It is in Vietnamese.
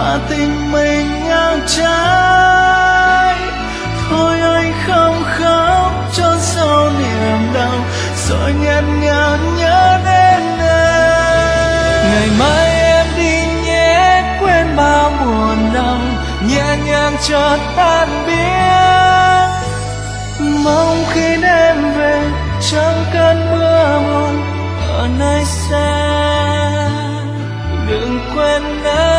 mà tình mình ngang trái. Thôi anh không khóc cho sau niềm đau, rồi nghẹn ngào nhớ đến em. Ngày mai em đi nhé, quên bao buồn đau, nhẹ nhàng chợt tan biến. Mong khi đêm về chẳng cơn mưa buồn ở nơi xa, đừng quên em.